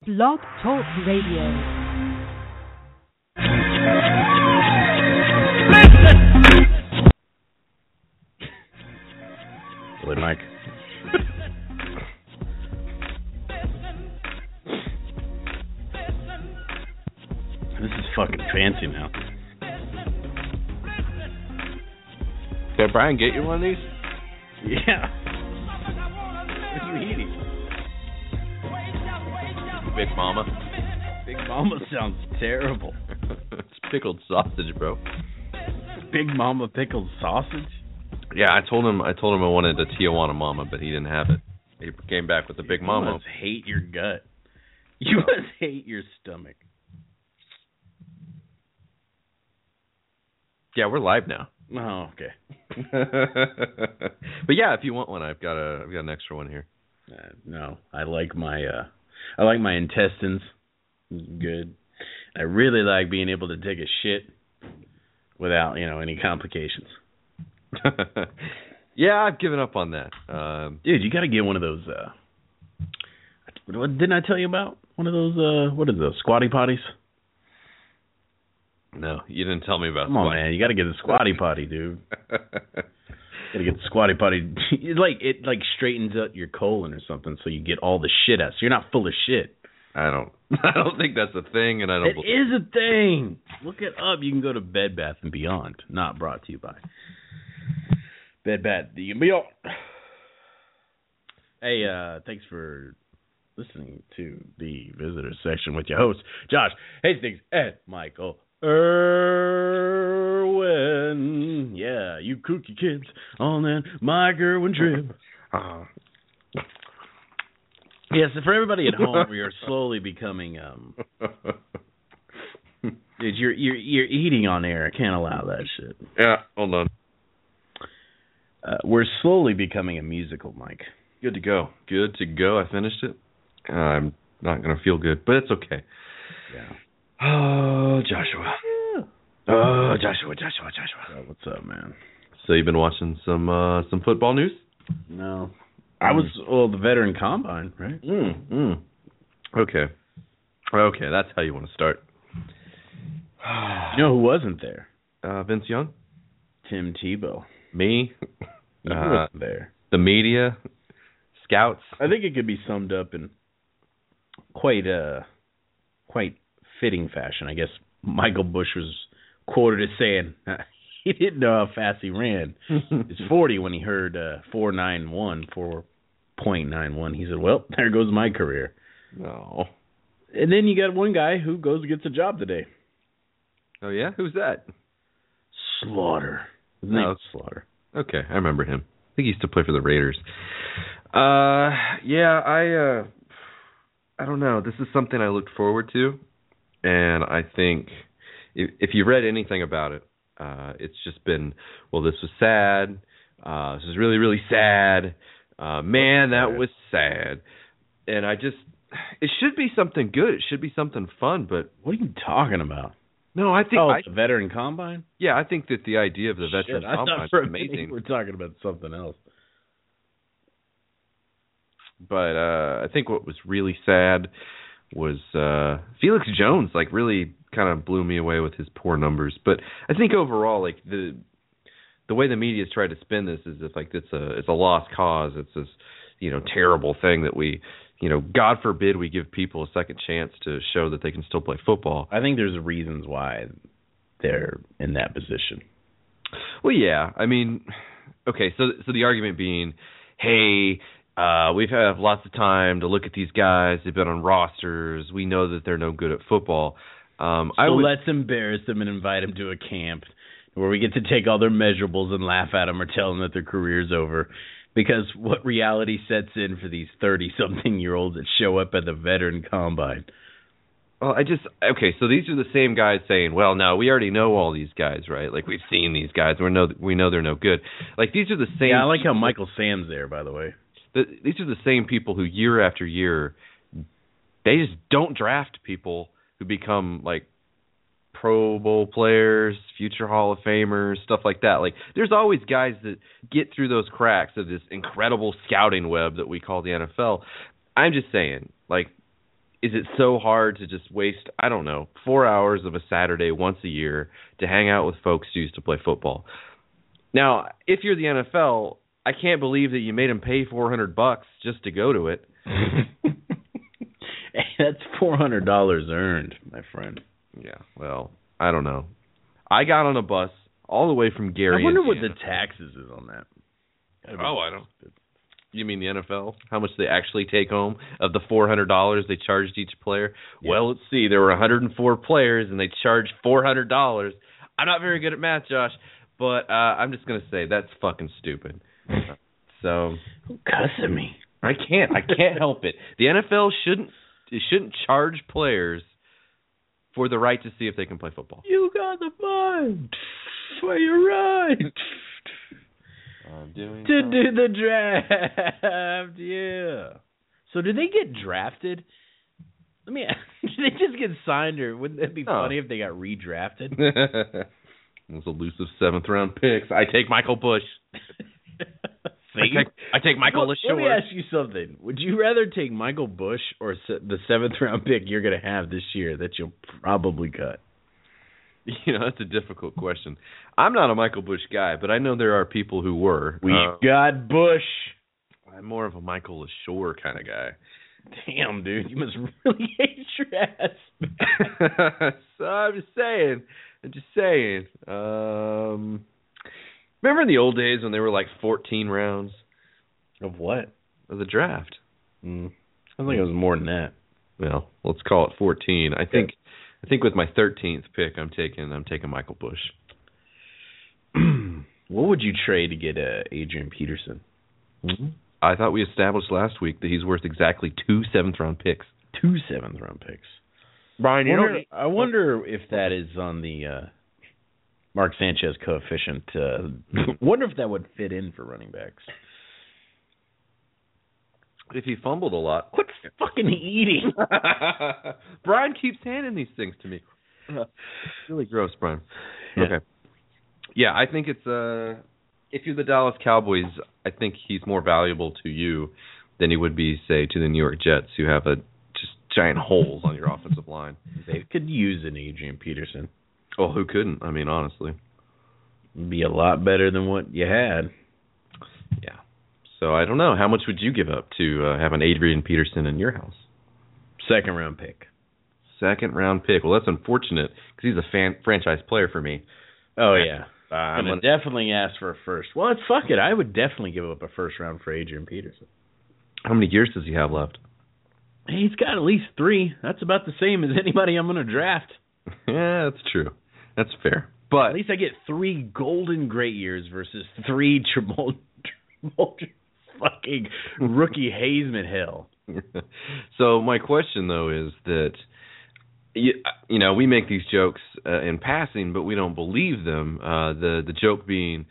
Blog Talk Radio. Really, Mike? This is fucking fancy now. Did Brian get you one of these? Yeah. What are you eating? Big Mama. Big Mama sounds terrible. It's pickled sausage, bro. Big Mama pickled sausage? Yeah, I told him I wanted a Tijuana Mama, but he didn't have it. He came back with the Big Mama. You must hate your gut. You must hate your stomach. Yeah, we're live now. Oh, okay. But yeah, if you want one, I've got an extra one here. No, I like my intestines. Good. I really like being able to take a shit without, any complications. Yeah, I've given up on that. Dude, you got to get one of those. What didn't I tell you about? One of those. What are those? Squatty potties? No, you didn't tell me about. Come on, man! You got to get the squatty potty, dude. Got to get the squatty potty. It straightens out your colon or something, so you get all the shit out. So you're not full of shit. I don't think that's a thing, and I don't. It is a thing. Look it up. You can go to Bed Bath & Beyond. Not brought to you by Bed Bath & Beyond. Hey, thanks for listening to the visitor section with your hosts, Josh Hastings and Michael Irwin. Yeah, you kooky kids on that Mike Irwin trip. Yes, for everybody at home, we are slowly becoming. Dude, you're eating on air. I can't allow that shit. Yeah, hold on. We're slowly becoming a musical, Mike. Good to go. Good to go. I finished it. I'm not going to feel good, but it's okay. Yeah. Oh, Joshua. Yeah. Oh, Joshua. What's up, man? So you've been watching some football news? No. I was, the veteran combine, right? Okay, that's how you want to start. You know who wasn't there? Vince Young? Tim Tebow. Me? He wasn't there. The media? Scouts? I think it could be summed up in quite fitting fashion. I guess Michael Bush was quoted as saying he didn't know how fast he ran. It's 40 when he heard 4.91. He said, well, there goes my career. No. And then you got one guy who goes and gets a job today. Oh, yeah? Who's that? Slaughter. His name is Slaughter. Okay, I remember him. I think he used to play for the Raiders. Yeah, I don't know. This is something I looked forward to, and I think if you read anything about it, it's just been, well, this was sad. This is really, really sad. Man, that was sad. And it should be something good. It should be something fun, but... What are you talking about? No, I think... the veteran combine? Yeah, I think that the idea of the veteran combine is amazing. We're talking about something else. But I think what was really sad was Felix Jones, really kind of blew me away with his poor numbers. But I think overall, the way the media's tried to spin this is if it's a lost cause. It's this terrible thing that we God forbid we give people a second chance to show that they can still play football. I think there's reasons why they're in that position. Well, yeah. I mean, okay. So the argument being, hey. We've had lots of time to look at these guys. They've been on rosters. We know that they're no good at football. Let's embarrass them and invite them to a camp where we get to take all their measurables and laugh at them or tell them that their career's over. Because what reality sets in for these 30-something-year-olds that show up at the veteran combine? Well, so these are the same guys saying, well, no, we already know all these guys, right? We've seen these guys. We know they're no good. These are the same. Yeah, I like how Michael Sam's there, by the way. These are the same people who year after year, they just don't draft people who become Pro Bowl players, future Hall of Famers, stuff like that. There's always guys that get through those cracks of this incredible scouting web that we call the NFL. I'm just saying, is it so hard to just waste, I don't know, 4 hours of a Saturday once a year to hang out with folks who used to play football? Now, if you're the NFL, I can't believe that you made them pay $400 just to go to it. Hey, that's $400 earned, my friend. Yeah, well, I don't know. I got on a bus all the way from Gary, I wonder Indiana. what the taxes is on that. Oh, I don't. You mean the NFL? How much they actually take home of the $400 they charged each player? Yeah. Well, let's see. There were 104 players, and they charged $400. I'm not very good at math, Josh, but I'm just going to say that's fucking stupid. So, cussing me. I can't help it. The NFL shouldn't charge players for the right to see if they can play football. You got the mind. Well, you're right. I'm doing to do the draft, yeah. So did they get drafted? Let me ask, did they just get signed, or wouldn't it be funny if they got redrafted? Those elusive 7th round picks. I take Michael Bush. I take Michael LaShore. Let me ask you something. Would you rather take Michael Bush or the 7th round pick you're going to have this year that you'll probably cut? You know, that's a difficult question. I'm not a Michael Bush guy, but I know there are people who were. We got Bush. I'm more of a Michael LaShore kind of guy. Damn, dude, you must really hate your ass. So I'm just saying. Remember in the old days when they were like 14 rounds? Of what? Of the draft. I think it was more than that. Well, let's call it 14. I think with my 13th pick, I'm taking Michael Bush. What would you trade to get Adrian Peterson? Mm-hmm. I thought we established last week that he's worth exactly 2 7th-round picks. 2 7th-round picks. Brian, I wonder if that is on the Mark Sanchez coefficient. Wonder if that would fit in for running backs. If he fumbled a lot. What's fucking eating? Brian keeps handing these things to me. It's really gross, Brian. Yeah. Okay. Yeah, I think it's if you're the Dallas Cowboys, I think he's more valuable to you than he would be, say, to the New York Jets, who have just giant holes on your offensive line. They could use an Adrian Peterson. Oh, who couldn't? I mean, honestly. It'd be a lot better than what you had. Yeah. So I don't know. How much would you give up to have an Adrian Peterson in your house? 2nd-round pick. 2nd-round pick. Well, that's unfortunate because he's a franchise player for me. Oh, yeah. I'm going to definitely ask for a first. Well, fuck it. I would definitely give up a 1st round for Adrian Peterson. How many years does he have left? He's got at least 3. That's about the same as anybody I'm going to draft. Yeah, that's true. That's fair. But at least I get 3 golden great years versus 3 fucking rookie Heisman hell. So my question, though, is that you know, we make these jokes in passing, but we don't believe them. The joke being,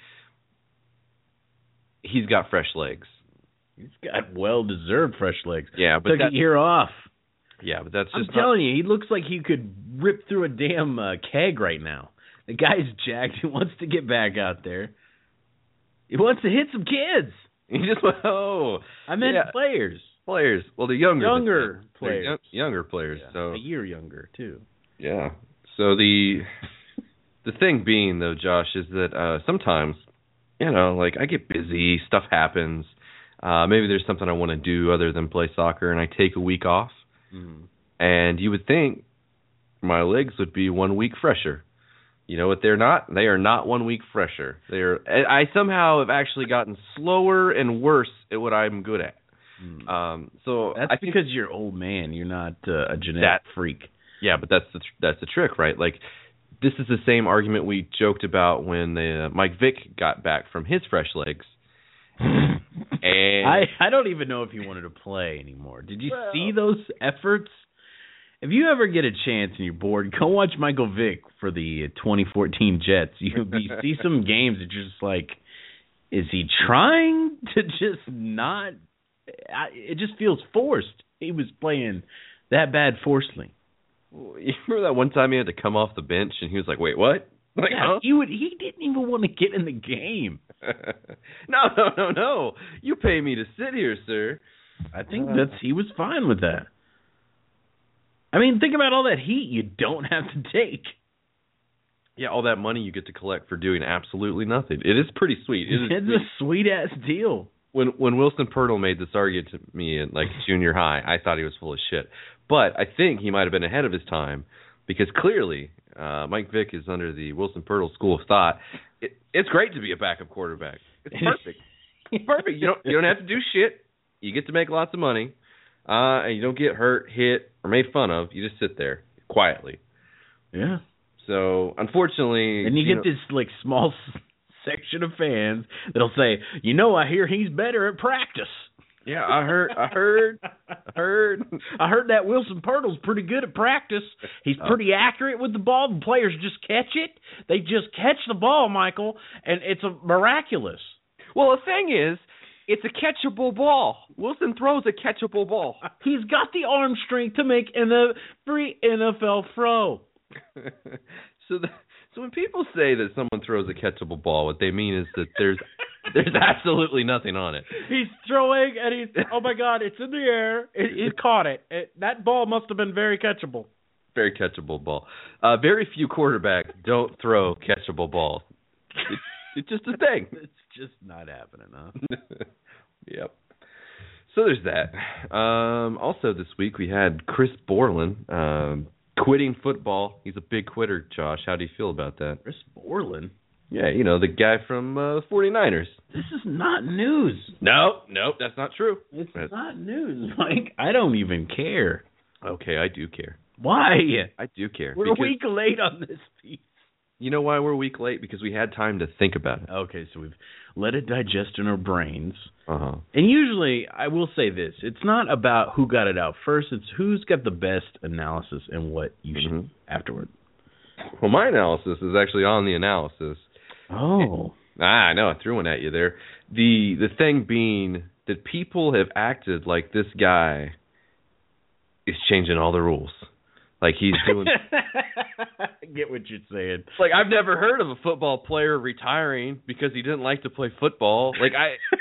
he's got fresh legs. He's got well-deserved fresh legs. Yeah, but took a year off. Yeah, but that's just. I'm telling you, he looks like he could rip through a damn keg right now. The guy's jacked. He wants to get back out there. He wants to hit some kids. He just went. Oh, I meant players. Players. Well, the younger players. Younger players. Yeah, so a year younger too. Yeah. So the thing being, though, Josh, is that sometimes, you know, like I get busy, stuff happens. Maybe there's something I want to do other than play soccer, and I take a week off. Mm-hmm. And you would think my legs would be 1 week fresher. You know what they're not? They are not 1 week fresher. I somehow have actually gotten slower and worse at what I'm good at. So that's because you're old man. You're not a genetic freak. Yeah, but that's the trick, right? Like, this is the same argument we joked about when Mike Vick got back from his fresh legs. And I don't even know if he wanted to play anymore. Did you see those efforts? If you ever get a chance and you're bored, go watch Michael Vick for the 2014 Jets. You see some games that you're just like, is he trying to just not? It just feels forced. He was playing that bad forcefully. You remember that one time he had to come off the bench and he was like, wait, what? Like, yeah, huh? He didn't even want to get in the game. No. You pay me to sit here, sir. I think he was fine with that. I mean, think about all that heat you don't have to take. Yeah, all that money you get to collect for doing absolutely nothing. It is pretty sweet. It's a sweet-ass deal. When Wilson Pirtle made this argument to me in, like, junior high, I thought he was full of shit. But I think he might have been ahead of his time because clearly Mike Vick is under the Wilson Pirtle school of thought. It's great to be a backup quarterback. It's perfect. It's perfect. You don't have to do shit. You get to make lots of money, and you don't get hurt, hit, or made fun of. You just sit there quietly. Yeah. So, unfortunately... And you get this, like, small section of fans that'll say, I hear he's better at practice. Yeah, I heard that Wilson Pirtle's pretty good at practice. He's pretty accurate with the ball. The players just catch it. They just catch the ball, Michael, and it's miraculous. Well, the thing is, it's a catchable ball. Wilson throws a catchable ball. He's got the arm strength to make a free NFL throw. So when people say that someone throws a catchable ball, what they mean is that there's absolutely nothing on it. He's throwing, and oh my God, it's in the air. He caught it. That ball must have been very catchable. Very catchable ball. Very few quarterbacks don't throw catchable balls. It's just a thing. It's just not happening, huh? Yep. So there's that. Also this week we had Chris Borland quitting football. He's a big quitter, Josh. How do you feel about that? Chris Borland? Yeah, the guy from 49ers. This is not news. Nope, that's not true. It's not news, Mike. I don't even care. Okay, I do care. Why? I do care. We're a week late on this piece. You know why we're a week late? Because we had time to think about it. Okay, so we've let it digest in our brains. Uh-huh. And usually, I will say this, it's not about who got it out first, it's who's got the best analysis and what you should afterward. Well, my analysis is actually on the analysis. Oh. I know, I threw one at you there. The thing being that people have acted like this guy is changing all the rules. Like he's doing... I get what you're saying. Like, I've never heard of a football player retiring because he didn't like to play football. Like,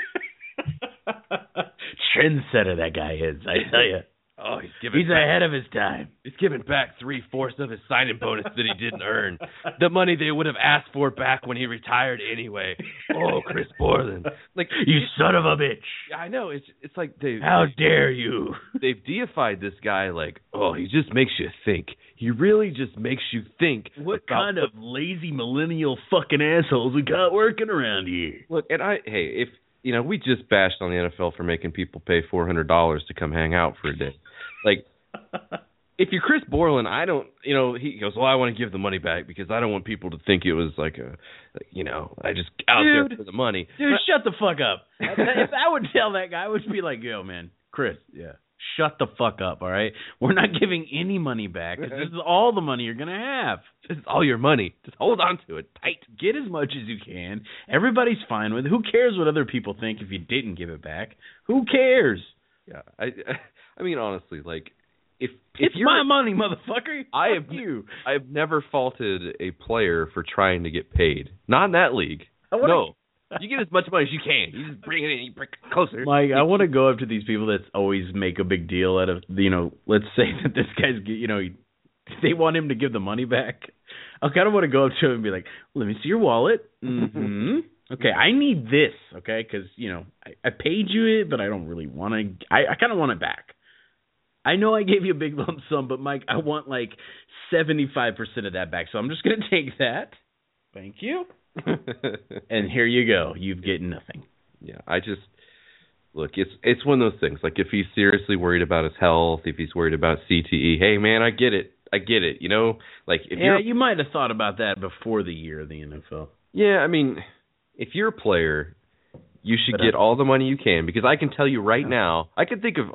Trendsetter that guy is, I tell you. Oh, he's ahead of his time. He's giving back 3/4 of his signing bonus that he didn't earn. The money they would have asked for back when he retired anyway. Oh, Chris Borland. Like, you son of a bitch. I know. It's like how dare you? They've deified this guy like, oh, he just makes you think. He really just makes you think. What kind of lazy millennial fucking assholes we got working around here? Look, and if we just bashed on the NFL for making people pay $400 to come hang out for a day. Like, if you're Chris Borland, I don't, he goes, well, I want to give the money back because I don't want people to think it was like I just out there for the money. Dude, shut the fuck up. If I would tell that guy, I would be like, yo, man, Chris, shut the fuck up, all right? We're not giving any money back. This is all the money you're going to have. This is all your money. Just hold on to it tight. Get as much as you can. Everybody's fine with it. Who cares what other people think if you didn't give it back? Who cares? Yeah, I mean, honestly, like, if it's my money, motherfucker. I have never faulted a player for trying to get paid. Not in that league. No. You get as much money as you can. You just bring it in, you bring it closer. Mike, I want to go up to these people that always make a big deal out of, let's say that this guy's, they want him to give the money back. I kind of want to go up to him and be like, let me see your wallet. Mm-hmm. Okay, I need this, okay, because, I paid you it, but I don't really want to, I kind of want it back. I know I gave you a big lump sum, but, Mike, I want, 75% of that back, so I'm just going to take that. Thank you. And here you go. You've getting nothing. Yeah, look, it's one of those things. Like, if he's seriously worried about his health, if he's worried about CTE, hey, man, I get it. Like, if you might have thought about that before the year of the NFL. Yeah, I mean, if you're a player, you should get all the money you can, because I can tell you right now, I can think of,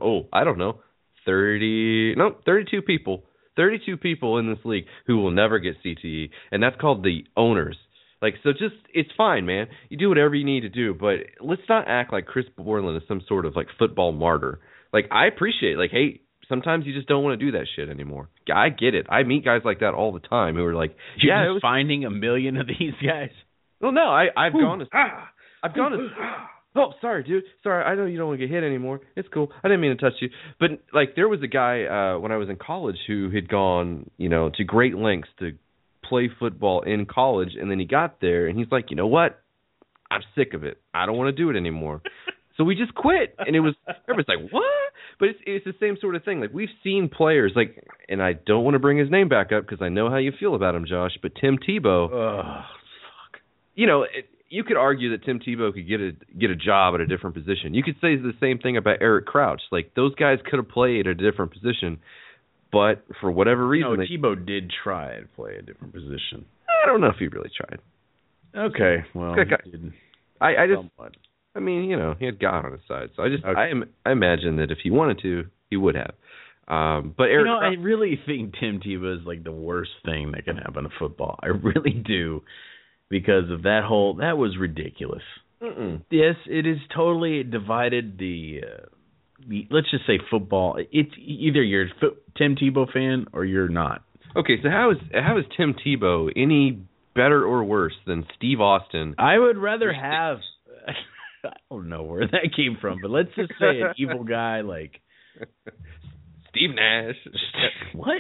32 people. 32 people in this league who will never get CTE, and that's called the owners. Like, so it's fine, man. You do whatever you need to do, but let's not act like Chris Borland is some sort of, football martyr. Like, I appreciate, hey, sometimes you just don't want to do that shit anymore. I get it. I meet guys like that all the time who are like, You're just finding a million of these guys? Well, no, I've gone as oh, sorry, dude. Sorry, I know you don't want to get hit anymore. It's cool. I didn't mean to touch you. But, like, there was a guy when I was in college who had gone, to great lengths to play football in college, and then he got there, and he's like, you know what? I'm sick of it. I don't want to do it anymore. So we just quit. And everybody's like, what? But it's the same sort of thing. Like, we've seen players, like, and I don't want to bring his name back up because I know how you feel about him, Josh, but Tim Tebow. Oh, fuck. You could argue that Tim Tebow could get a job at a different position. You could say the same thing about Eric Crouch. Like, those guys could have played at a different position, but for whatever reason... Tebow did try to play a different position. I don't know if he really tried. Okay, well, he didn't. I mean, he had God on his side. So I imagine that if he wanted to, he would have. But Eric, I really think Tim Tebow is like the worst thing that can happen to football. I really do, because of that was ridiculous. Mm-mm. Yes, it is totally divided the let's just say football. It's either you're a Tim Tebow fan or you're not. Okay, so how is Tim Tebow any better or worse than Steve Austin? I would rather have. I don't know where that came from, but let's just say an evil guy like Steve Nash. What?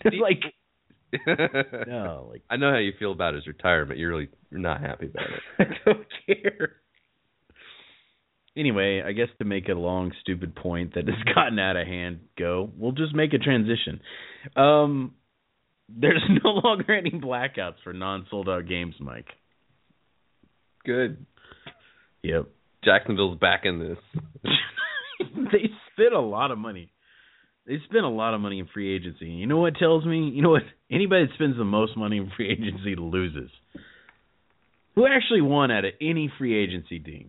No, like I know how you feel about his retirement. You're not happy about it. I don't care. Anyway, I guess to make a long, stupid point that has gotten out of hand, we'll just make a transition. There's no longer any blackouts for non-sold-out games, Mike. Good. Yep. Jacksonville's back in this. They spent a lot of money. They spent a lot of money in free agency. You know what tells me? You know what? Anybody that spends the most money in free agency loses. Who actually won out of any free agency team?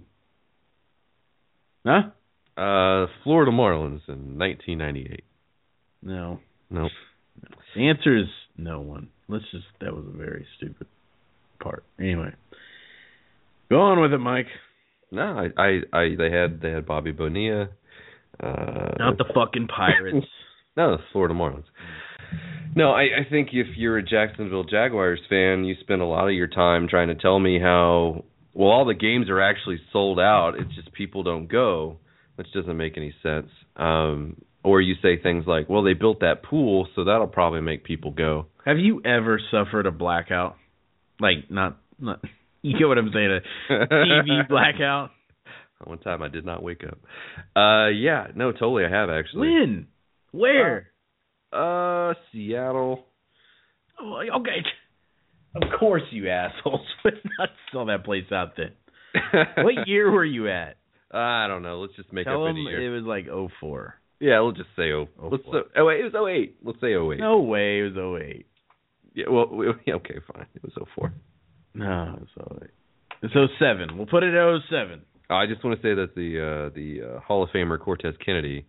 Huh? Florida Marlins in 1998. No. Nope. The answer is no one. That was a very stupid part. Anyway. Go on with it, Mike. No, they had Bobby Bonilla. Not the fucking Pirates. No, the Florida Marlins. No, I think if you're a Jacksonville Jaguars fan, you spend a lot of your time trying to tell me how all the games are actually sold out. It's just people don't go, which doesn't make any sense. Or you say things like, well, they built that pool, so that'll probably make people go. Have you ever suffered a blackout? Like, not you get what I'm saying, a TV blackout? One time I did not wake up. Yeah, no, totally I have actually. When? Where? Seattle. Oh, okay. Of course, you assholes would not sell that place out then. What year were you at? I don't know. Let's just make Tell up them any year. It was like 2004. Yeah, we'll just say it was 2008. Let's say 2008. No way, it was 2008. Yeah, well, okay, fine. It was 2004. No, it's 2008. It's 2007. We'll put it at 2007. I just want to say that the Hall of Famer Cortez Kennedy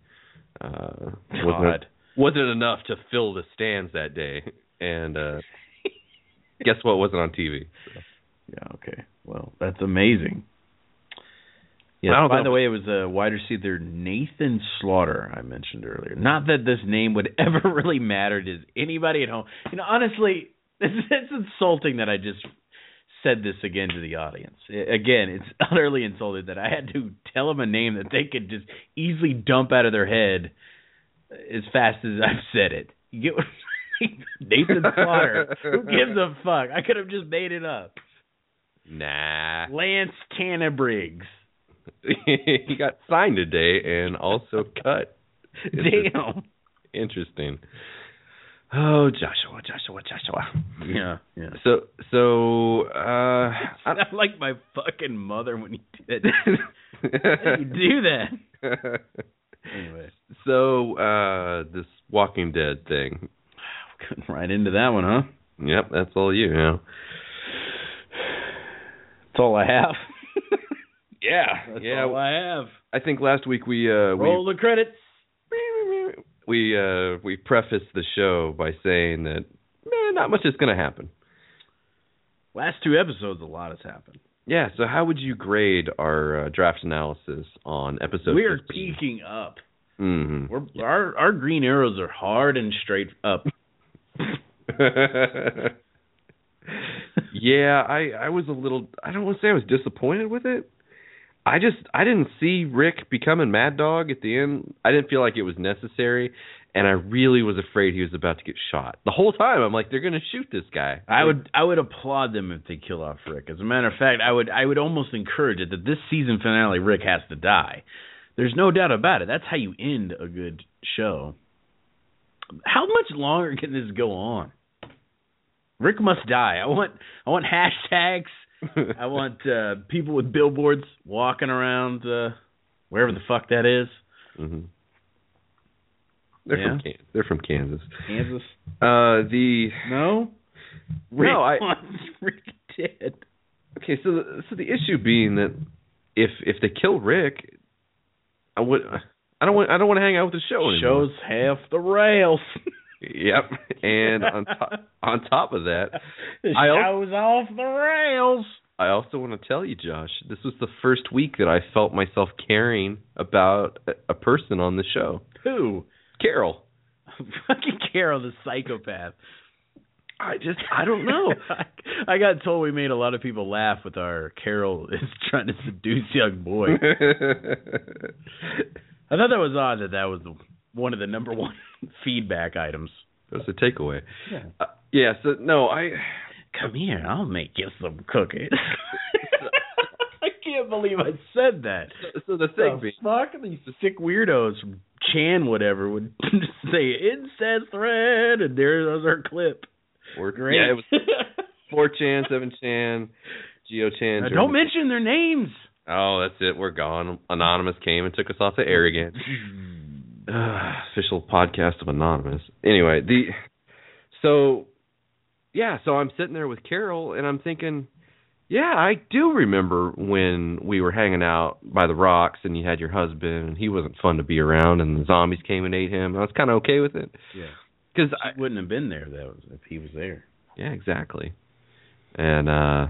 wasn't enough to fill the stands that day, and guess what? Wasn't on TV. So. Yeah. Okay. Well, that's amazing. Yeah. By the way, it was a wide receiver, Nathan Slaughter, I mentioned earlier. Not that this name would ever really matter to anybody at home. Honestly, it's insulting that I just said this again to the audience. Again, it's utterly insulting that I had to tell them a name that they could just easily dump out of their head as fast as I've said it. You get what I'm saying? Nathan Slaughter. Who gives a fuck? I could have just made it up. Nah. Lance Cannabriggs. He got signed today and also cut. Damn. Interesting. Oh, Joshua. Yeah. So I sound like my fucking mother when you did it. How do you do that? Anyway. So, this Walking Dead thing. Cutting right into that one, huh? Yep, that's all you know. That's all I have. That's all I have. I think last week we roll the credits. We prefaced the show by saying that not much is going to happen. Last two episodes, a lot has happened. Yeah, so how would you grade our draft analysis on episode 15? We are peaking up. Mm-hmm. Our green arrows are hard and straight up. Yeah, I was a little, I don't want to say I was disappointed with it. I didn't see Rick becoming Mad Dog at the end. I didn't feel like it was necessary, and I really was afraid he was about to get shot. The whole time I'm like, they're going to shoot this guy. I would applaud them if they kill off Rick. As a matter of fact, I would almost encourage it that this season finale Rick has to die. There's no doubt about it. That's how you end a good show. How much longer can this go on? Rick must die. I want hashtags. I want people with billboards walking around wherever the fuck that is. Mm-hmm. They're from Kansas. Kansas? No? Rick no, wants Rick dead. Okay, so the issue being that if they kill Rick, I don't want to hang out with the show anymore. Show's half the rails. Yep, and on top of that, the show's off the rails. I also want to tell you, Josh, this was the first week that I felt myself caring about a person on the show. Who? Carol. Fucking Carol, the psychopath. I don't know. I got told we made a lot of people laugh with our Carol is trying to seduce young boy. I thought that was odd that was one of the number one feedback items. That was a takeaway. Yeah. So no, come here. I'll make you some cookies. I can't believe I said that. So the thing being, fuck these sick weirdos from Chan whatever would say incest thread, and there's our clip. Great. Yeah, it was 4chan, 7chan, GeoChan. Don't mention their names. Oh, that's it. We're gone. Anonymous came and took us off the air again. Official podcast of Anonymous. Anyway, so I'm sitting there with Carol, and I'm thinking, yeah, I do remember when we were hanging out by the rocks, and you had your husband, and he wasn't fun to be around, and the zombies came and ate him. I was kind of okay with it. Yeah. Because I wouldn't have been there if he was there. Yeah, exactly. And I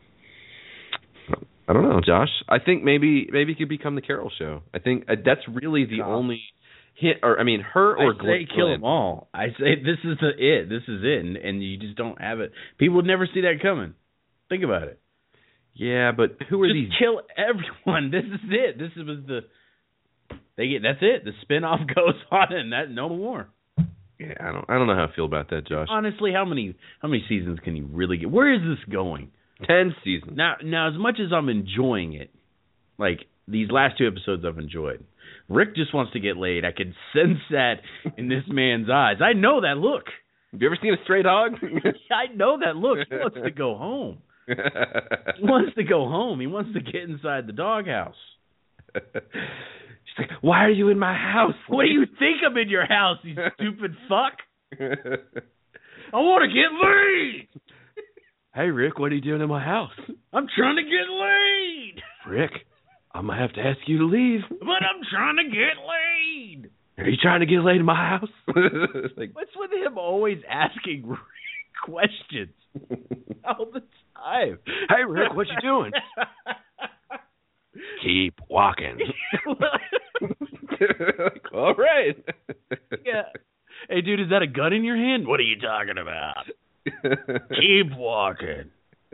don't know, Josh. I think maybe it could become the Carol show. I think that's really the only hit. Or I mean, her or Glenn. I say kill them all. I say this is it. This is it, and you just don't have it. People would never see that coming. Think about it. Yeah, but who are just these? Kill everyone. This is it. This was that's it. The spinoff goes on, and that no more. Yeah, I don't know how I feel about that, Josh. Honestly, how many seasons can you really get? Where is this going? 10 seasons. Now, as much as I'm enjoying it, like these last 2 episodes I've enjoyed. Rick just wants to get laid. I can sense that in this man's eyes. I know that look. Have you ever seen a stray dog? I know that look. He wants to go home. He wants to go home. He wants to get inside the doghouse. She's like, why are you in my house? What do you think I'm in your house, you stupid fuck? I want to get laid. Hey, Rick, what are you doing in my house? I'm trying to get laid. Rick, I'm going to have to ask you to leave. But I'm trying to get laid. Are you trying to get laid in my house? Like, what's with him always asking questions all the time? Hey, Rick, what you doing? Keep walking. All right. Yeah. Hey, dude, is that a gun in your hand? What are you talking about? Keep walking.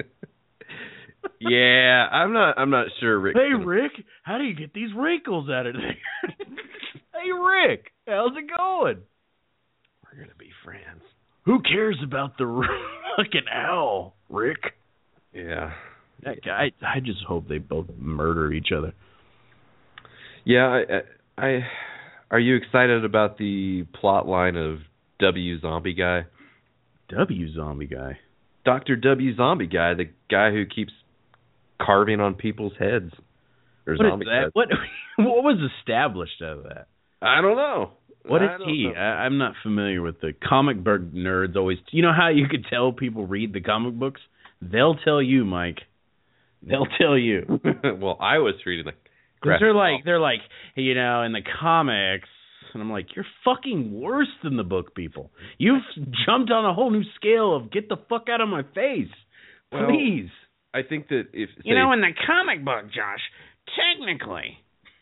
Yeah, I'm not sure, Rick. Hey, Rick, how do you get these wrinkles out of there? Hey, Rick, how's it going? We're gonna be friends. Who cares about the fucking owl, Rick? Yeah. That guy. I just hope they both murder each other. Yeah, I are you excited about the plot line of W Zombie Guy? W Zombie Guy? Dr. W Zombie Guy, the guy who keeps carving on people's heads. Or what zombie is that? heads. What was established out of that? I don't know. What is he? I'm not familiar with the comic book nerds. Always, you know how you could tell people read the comic books? They'll tell you, Mike. They'll tell you. Well, I was reading because they're like, you know, in the comics, and I'm like, you're fucking worse than the book people. You've jumped on a whole new scale of get the fuck out of my face, please. Well, I think that if in the comic book, Josh, technically.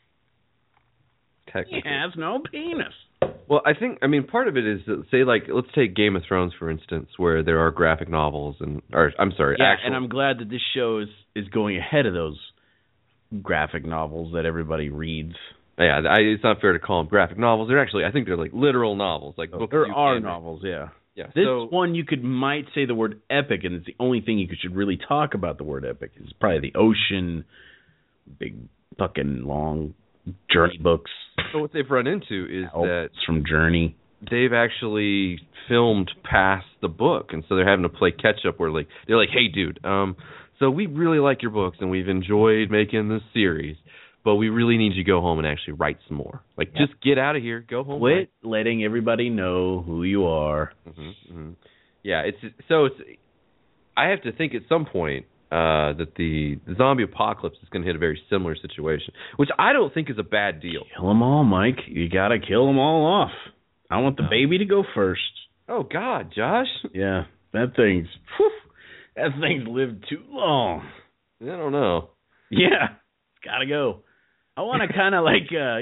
He has no penis. Well, I mean, part of it is that, say, like, let's take Game of Thrones, for instance, where there are graphic novels and I'm sorry, yeah, and I'm glad that this show is going ahead of those graphic novels that everybody reads. Yeah, it's not fair to call them graphic novels. They're actually, I think they're like literal novels, like books. There are novels, yeah. Yeah. This one you might say the word epic, and it's the only thing you should really talk about the word epic is probably the ocean, big fucking long journey books. So what they've run into is that from Journey, they've actually filmed past the book, and so they're having to play catch up. Where they're like, hey, dude, so we really like your books, and we've enjoyed making this series. But we really need you to go home and actually write some more. Just get out of here, go home. Quit letting everybody know who you are. Yeah, it's. I have to think at some point that the zombie apocalypse is going to hit a very similar situation, which I don't think is a bad deal. Kill them all, Mike. You got to kill them all off. I want the baby to go first. Oh God, Josh. Yeah, that thing's lived too long. I don't know. Yeah, it's got to go. I want to kind of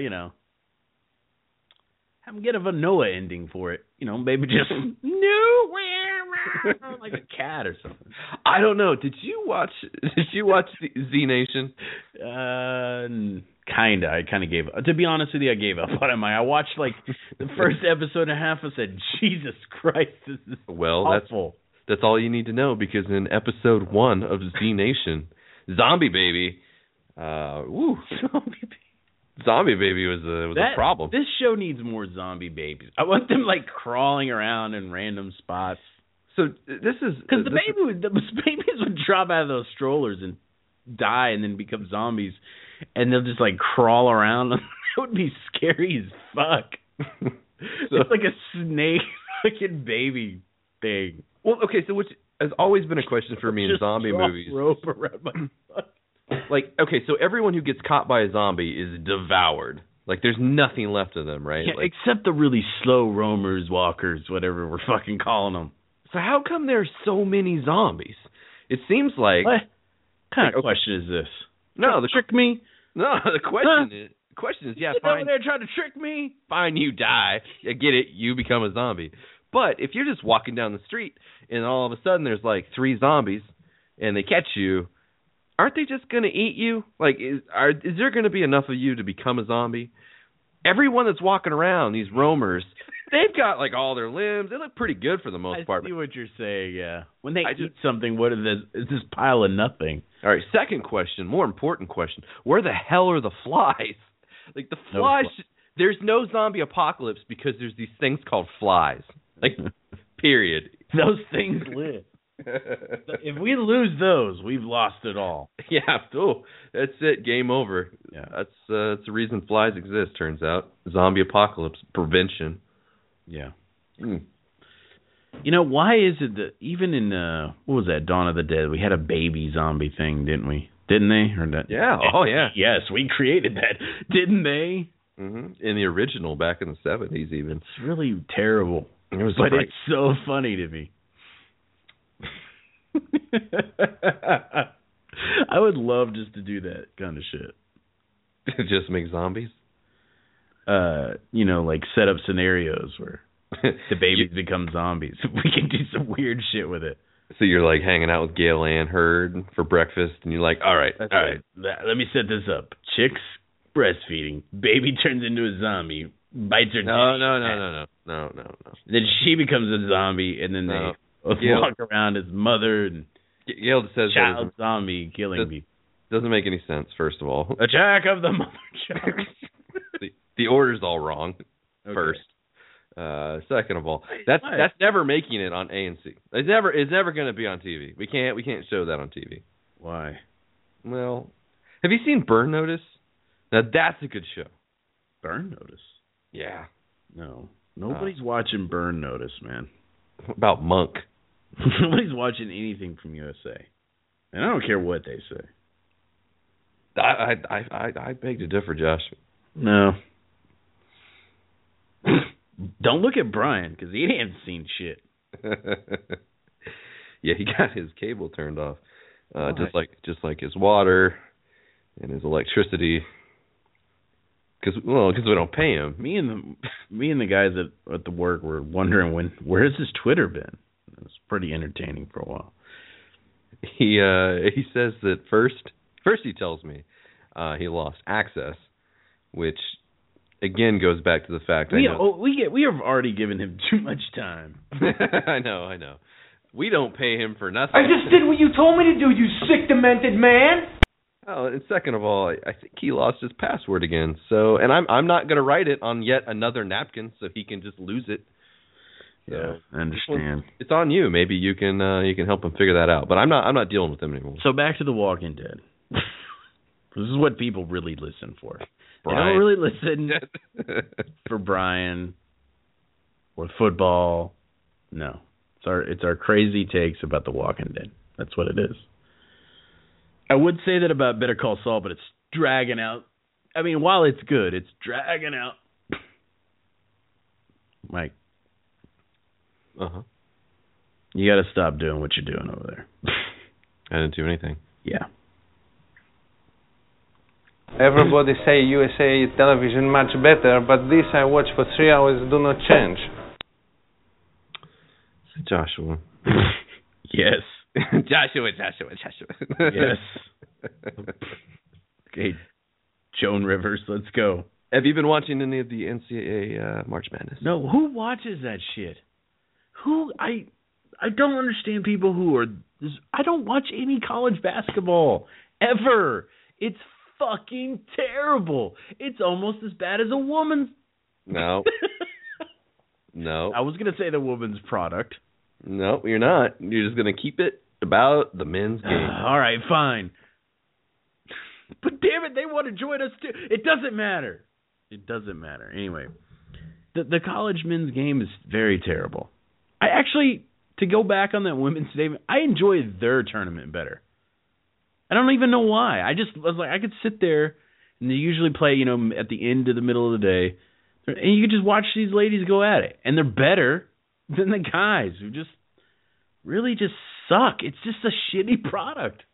have him get a Noah ending for it. Maybe just nowhere like a cat or something. I don't know. Did you watch Z Nation? Kinda. I kind of gave up. To be honest with you, I gave up on it. I watched the first episode and a half. I said, Jesus Christ, this is awful. That's all you need to know, because in episode 1 of Z Nation, Zombie Baby. Zombie Baby was a problem. This show needs more zombie babies. I want them crawling around in random spots. So this is because the babies would drop out of those strollers and die and then become zombies, and they'll just crawl around. It would be scary as fuck. It's like a snake fucking baby thing. Well, okay, so which has always been a question for me in zombie movies. Rope around my butt. So everyone who gets caught by a zombie is devoured. There's nothing left of them, right? Yeah, except the really slow roamers, walkers, whatever we're fucking calling them. So how come there's so many zombies? It seems like... What kind of question is this? No, trick me? No, the question is, yeah, fine. They're trying to trick me? Fine, you die. I get it. You become a zombie. But if you're just walking down the street and all of a sudden there's 3 zombies and they catch you, aren't they just going to eat you? Is there going to be enough of you to become a zombie? Everyone that's walking around, these roamers, they've got all their limbs. They look pretty good for the most part. I see what you're saying, yeah. When they eat something, what is this pile of nothing? All right, second question, more important question. Where the hell are the flies? The flies, there's no zombie apocalypse because there's these things called flies. Period. Those things live. If we lose those, we've lost it all. Yeah, that's it. Game over. Yeah, that's the reason flies exist. Turns out, zombie apocalypse prevention. Yeah. Why is it that even in what was that, Dawn of the Dead, we had a baby zombie thing, didn't we? Didn't they? Or that? Yeah. Oh yeah. Yes, we created that, didn't they? Mm-hmm. In the original, back in the 70s, even. It's really terrible. It's so funny to me. I would love just to do that kind of shit. Just make zombies? Set up scenarios where the babies become zombies. We can do some weird shit with it. So you're hanging out with Gail Ann Hurd for breakfast, and you're all right, all right. Let me set this up. Chicks breastfeeding. Baby turns into a zombie. Bites her. No. Then she becomes a zombie, and then they walk around as mother and Gail says child zombie killing people. Doesn't make any sense. First of all, attack of the mother child. the order's all wrong. Okay. First, second of all, that's never making it on ANC. It's never going to be on TV. We can't show that on TV. Why? Well, have you seen Burn Notice? Now that's a good show. Burn Notice. Yeah. No. Nobody's watching Burn Notice, man. What about Monk? Nobody's watching anything from USA. And I don't care what they say. I beg to differ, Josh. No. Don't look at Brian, because he ain't seen shit. Yeah, he got his cable turned off. Just like his water and his electricity. Because we don't pay him. Me and the guys at the work were wondering where has his Twitter been. It was pretty entertaining for a while. He says that first he tells me, He lost access, which again goes back to the fact we have already given him too much time. I know. We don't pay him for nothing. I just did what you told me to do, you sick, demented man. Oh, and second of all, I think he lost his password again. So, and I'm not going to write it on yet another napkin, so he can just lose it. Yeah, I understand. It's on you. Maybe you can help him figure that out. But I'm not dealing with him anymore. So back to The Walking Dead. This is what people really listen for. Brian. They don't really listen for Brian or football. No, it's our crazy takes about The Walking Dead. That's what it is. I would say that about Better Call Saul, but it's dragging out. I mean, while it's good, it's dragging out. Mike. Uh-huh. You got to stop doing what you're doing over there. I didn't do anything. Yeah. Everybody say USA television much better, but this I watch for 3 hours do not change. Joshua. Yes. Joshua. Yes. Okay. Joan Rivers, let's go. Have you been watching any of the NCAA March Madness? No, who watches that shit? I don't understand people who are... I don't watch any college basketball. Ever. It's fucking terrible. It's almost as bad as a woman's... No. No. I was going to say the woman's product. No, you're not. You're just going to keep it about the men's game. All right, fine. But damn it, they want to join us too. It doesn't matter. It doesn't matter. Anyway, the college men's game is very terrible. I actually, to go back on that women's statement, I enjoy their tournament better. I don't even know why. I was like, I could sit there, and they usually play, at the end of the middle of the day, and you could just watch these ladies go at it. And they're better than the guys who just really just suck. It's just a shitty product.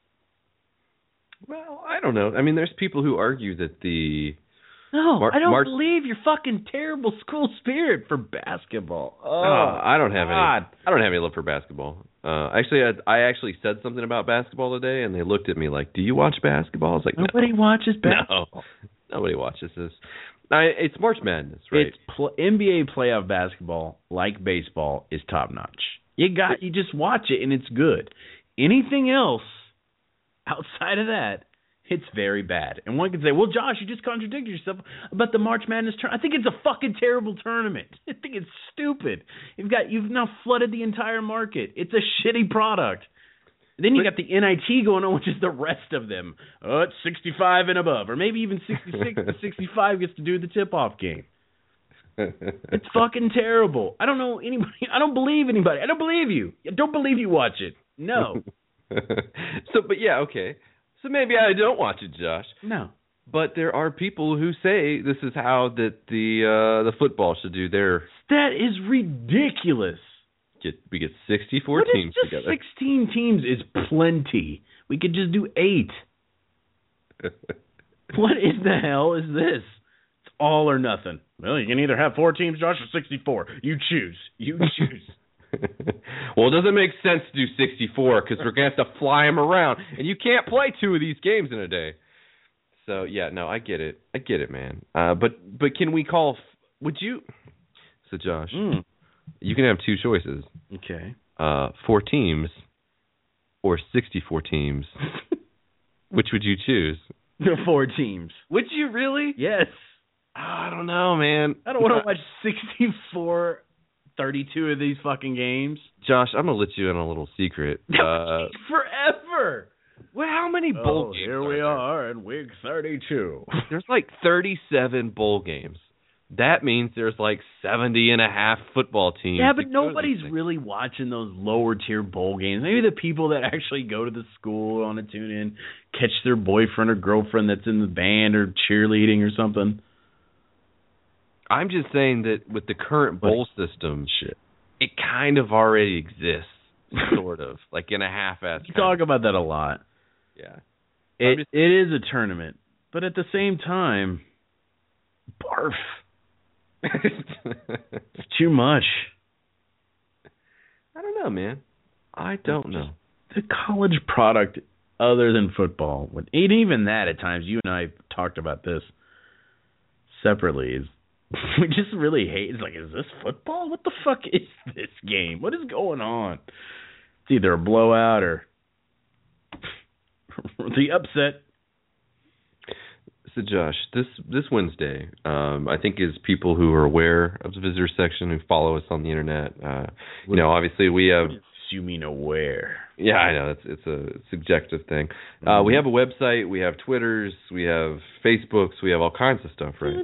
Well, I don't know. I mean, there's people who argue that the... No, I don't believe your fucking terrible school spirit for basketball. I don't have any love for basketball. Actually, I actually said something about basketball today, and they looked at me like, "Do you watch basketball?" I was like, "Nobody watches basketball. No, nobody watches this." It's March Madness, right? It's NBA playoff basketball, like baseball, is top notch. You just watch it and it's good. Anything else outside of that, it's very bad. And one can say, well, Josh, you just contradicted yourself about the March Madness tournament. I think it's a fucking terrible tournament. I think it's stupid. You've now flooded the entire market. It's a shitty product. Then you got the NIT going on, which is the rest of them. Oh, it's 65 and above. Or maybe even 66 to 65 gets to do the tip-off game. It's fucking terrible. I don't know anybody. I don't believe anybody. I don't believe you. I don't believe you watch it. No. But yeah, okay. So maybe I don't watch it, Josh. No. But there are people who say this is how the football should do their... That is ridiculous. We get 64 teams together. 16 teams is plenty. We could just do 8. What in the hell is this? It's all or nothing. Well, you can either have 4 teams, Josh, or 64. You choose. Well, it doesn't make sense to do 64 because we're going to have to fly them around. And you can't play 2 of these games in a day. So, yeah, no, I get it. Man. But can we call... Would you... So, Josh... You can have 2 choices. Okay. 4 teams or 64 teams. Which would you choose? The 4 teams. Would you really? Yes. I don't know, man. I don't want to watch 32 of these fucking games. Josh, I'm going to let you in on a little secret. Forever. Well, how many bowl games here we are in week 32. There's like 37 bowl games. That means there's like 70 and a half football teams. Yeah, but nobody's really watching those lower tier bowl games. Maybe the people that actually go to the school want to tune in, catch their boyfriend or girlfriend that's in the band or cheerleading or something. I'm just saying that with the current bowl system, it kind of already exists, sort of, like in a half-ass. You talk about that a lot. Yeah. It is a tournament, but at the same time, barf. It's too much. I don't know, man. I don't know. The college product other than football. And even that, at times, you and I talked about this separately. Is we just really hate. It's like, is this football? What the fuck is this game? What is going on? It's either a blowout or the upset. So Josh, this Wednesday, I think is people who are aware of the visitor section, who follow us on the internet. Obviously we have. You mean aware? Yeah, I know it's a subjective thing. We have a website, we have Twitters, we have Facebooks, we have all kinds of stuff, right?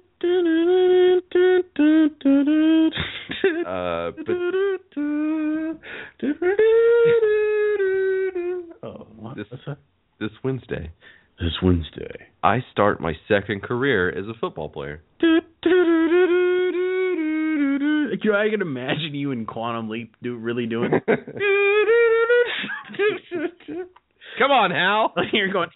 This Wednesday. This Wednesday, I start my second career as a football player. I can imagine you in Quantum Leap really doing it. Come on, Hal. You're going,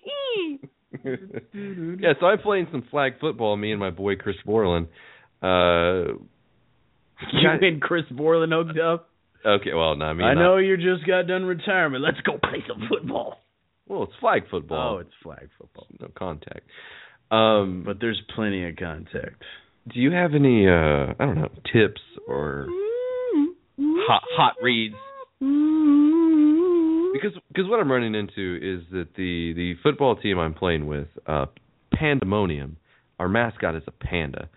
Yeah, so I'm playing some flag football, me and my boy Chris Borland. You and Chris Borland hooked up? Okay, well, no, I know you just got done retirement. Let's go play some football. Well, it's flag football. Oh, it's flag football. No contact. But there's plenty of contact. Do you have any, tips or hot reads? Because what I'm running into is that the football team I'm playing with, Pandemonium, our mascot is a panda.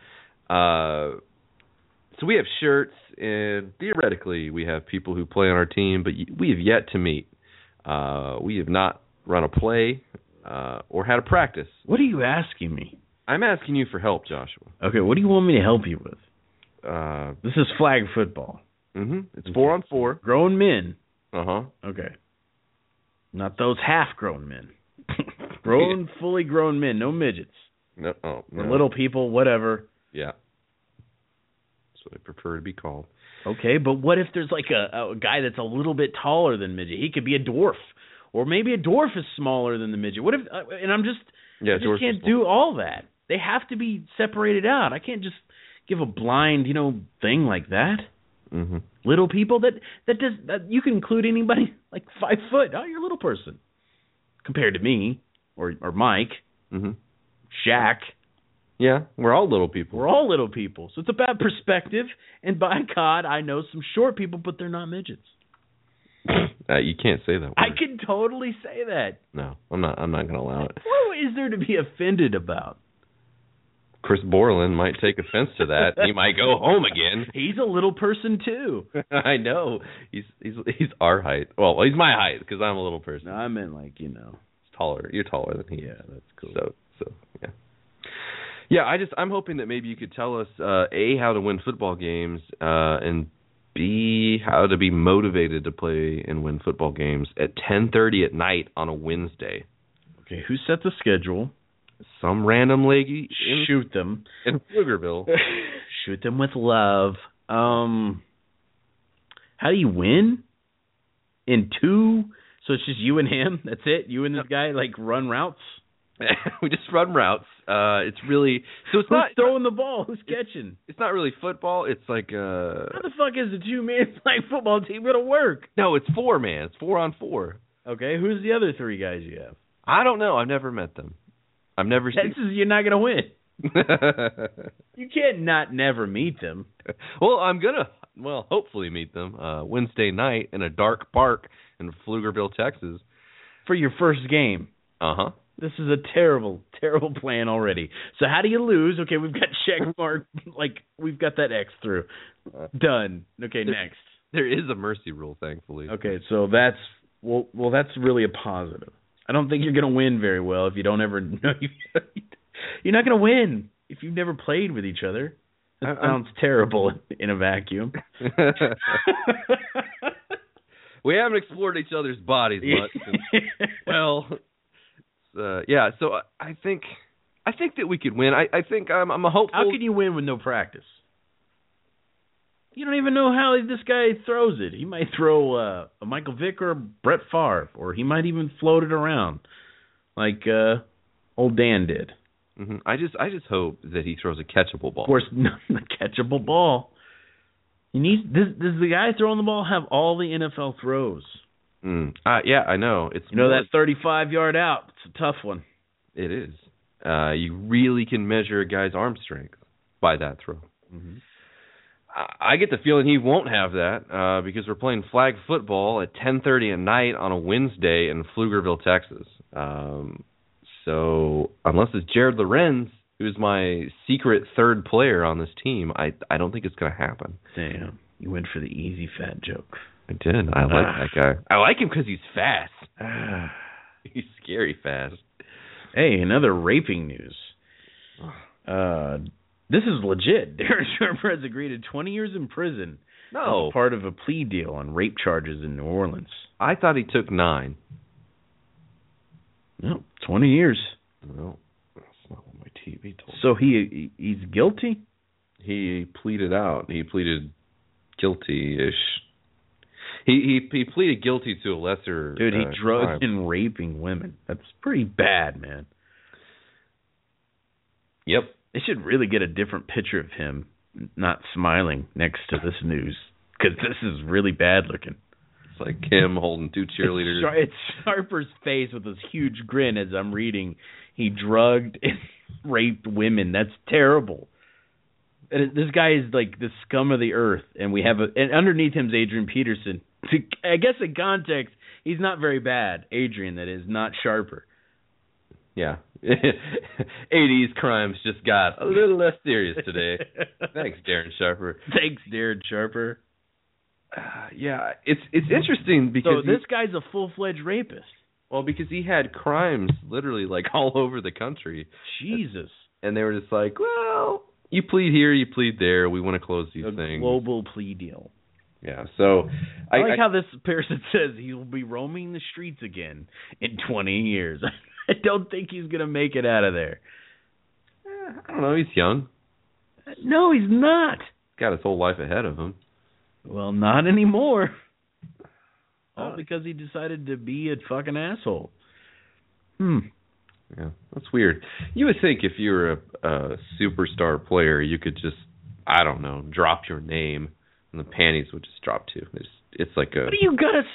So we have shirts, and theoretically we have people who play on our team, but we have yet to meet. We have not run a play or had a practice. What are you asking me? I'm asking you for help, Joshua. Okay, what do you want me to help you with? This is flag football. Mm-hmm. It's 4-on-4. Grown men. Uh-huh. Okay. Not those half-grown men. Fully grown men, no midgets. No, or little people, whatever. Yeah. That's what I prefer to be called. Okay, but what if there's like a guy that's a little bit taller than midget? He could be a dwarf. Or maybe a dwarf is smaller than the midget. What if? And I just can't do all that. They have to be separated out. I can't just give a blind, thing like that. Mm-hmm. Little people that you can include anybody like 5 foot. Oh, you're a little person compared to me or Mike, mm-hmm. Shaq. Yeah, we're all little people. We're all little people. So it's a bad perspective. And by God, I know some short people, but they're not midgets. You can't say that word. I can totally say that. No, I'm not going to allow it. What is there to be offended about? Chris Borland might take offense to that. He might go home again. He's a little person too. I know. He's our height. Well, he's my height because I'm a little person. No, I meant he's taller. You're taller than he. Yeah, that's cool. So yeah. Yeah, I'm hoping that maybe you could tell us A, how to win football games, and B, how to be motivated to play and win football games at 10:30 at night on a Wednesday. Okay, who set the schedule? Some random lady. Shoot them. In Pflugerville. Shoot them with love. How do you win? In 2? So it's just you and him? That's it? You and this guy, run routes? We just run routes. It's really... So it's Who's throwing the ball? Who's catching? It's not really football. It's like... How the fuck is a 2-man flag football team going to work? No, it's 4, man. It's 4-on-4. Okay, who's the other 3 guys you have? I don't know. I've never met them. I've never seen... You're not going to win. You can't never meet them. Well, I'm going to, hopefully meet them Wednesday night in a dark park in Pflugerville, Texas. For your first game. Uh-huh. This is a terrible, terrible plan already. So how do you lose? Okay, we've got check mark. We've got that X through. Done. Okay, next. There is a mercy rule, thankfully. Okay, so that's really a positive. I don't think you're going to win very well if you don't ever know. You're not going to win if you've never played with each other. That sounds terrible in a vacuum. We haven't explored each other's bodies much. Yeah, so I think that we could win. I think I'm a hopeful. How can you win with no practice? You don't even know how this guy throws it. He might throw a Michael Vick or a Brett Favre, or he might even float it around like old Dan did. Mm-hmm. I just hope that he throws a catchable ball. Of course, not a catchable ball. Does the guy throwing the ball have all the NFL throws? Yeah, I know. It's that 35-yard out. It's a tough one. It is. You really can measure a guy's arm strength by that throw. Mm-hmm. I get the feeling he won't have that because we're playing flag football at 10:30 at night on a Wednesday in Pflugerville, Texas. So unless it's Jared Lorenz, who's my secret third player on this team, I don't think it's going to happen. Damn, you went for the easy fat joke. I did. I like that guy. I like him because he's fast. He's scary fast. Hey, another raping news. This is legit. Darren Sharper has agreed to 20 years in prison. No. As part of a plea deal on rape charges in New Orleans. I thought he took 9. No, 20 years. No, that's not what my TV told me. So he's guilty? He pleaded out. He pleaded guilty-ish. He pleaded guilty to a lesser Dude, he drugged crime. and raping women. That's pretty bad, man. Yep. They should really get a different picture of him not smiling next to this news, because this is really bad looking. It's like him holding 2 cheerleaders. It's Sharper's face with this huge grin as I'm reading. He drugged and raped women. That's terrible. And this guy is like the scum of the earth, and and underneath him is Adrian Peterson. I guess in context, he's not very bad. Adrian, that is, not Sharper. Yeah. 80s crimes just got a little less serious today. Thanks, Darren Sharper. Thanks, Darren Sharper. Yeah, it's interesting because this guy's a full-fledged rapist. Well, because he had crimes literally like all over the country. Jesus. And they were just like, well, you plead here, you plead there. We want to close these things. Global plea deal. Yeah, so I like how this person says he will be roaming the streets again in 20 years. I don't think he's going to make it out of there. I don't know. He's young. No, he's not. He's got his whole life ahead of him. Well, not anymore. All because he decided to be a fucking asshole. Yeah, that's weird. You would think if you were a superstar player, you could just, I don't know, drop your name and the panties would just drop too. It's like a... What do you got to...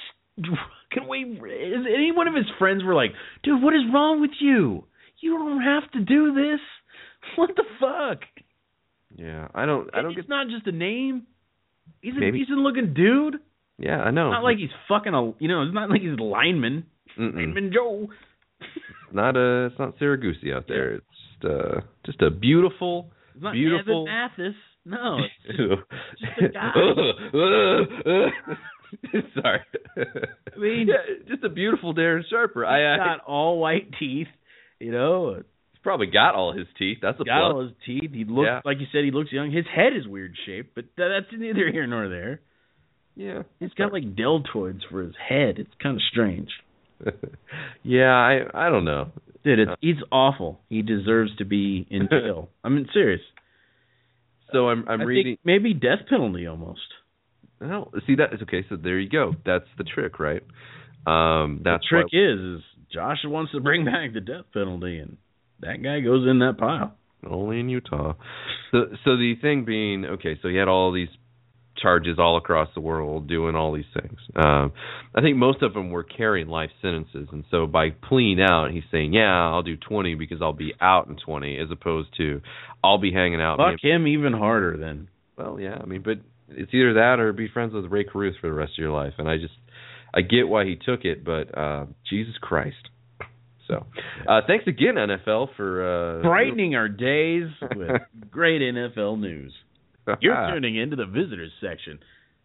Any one of his friends were like, dude, what is wrong with you? You don't have to do this. What the fuck? Yeah, I don't get... It's not just a name. He's a decent-looking dude. Yeah, I know. It's not like he's fucking it's not like he's a lineman. Lineman Joe. It's not Siragusa out there. It's just a beautiful, it's not beautiful... Evan Mathis. No, it's just a guy. Sorry. I mean, just a beautiful Darren Sharper. He's got all white teeth, He's probably got all his teeth. That's a plus. Got all his teeth. He looks, like you said, he looks young. His head is weird shaped, but that's neither here nor there. Yeah. He's got like deltoids for his head. It's kind of strange. Yeah, I don't know. Dude, he's awful. He deserves to be in jail. I mean, serious. So I'm reading... think maybe death penalty almost. Well, see, that is okay. So there you go. That's the trick, right? The trick is Josh wants to bring back the death penalty, and that guy goes in that pile. Only in Utah. So the thing being, okay, so he had all these charges all across the world doing all these things. I think most of them were carrying life sentences, and so by pleading out, he's saying, yeah, I'll do 20 because I'll be out in 20, as opposed to I'll be hanging out. Fuck him even harder then. Well, yeah, I mean, but it's either that or be friends with Ray Caruth for the rest of your life, and I get why he took it, but Jesus Christ. So, thanks again, NFL, for brightening our days with great NFL news. You're tuning into the visitors section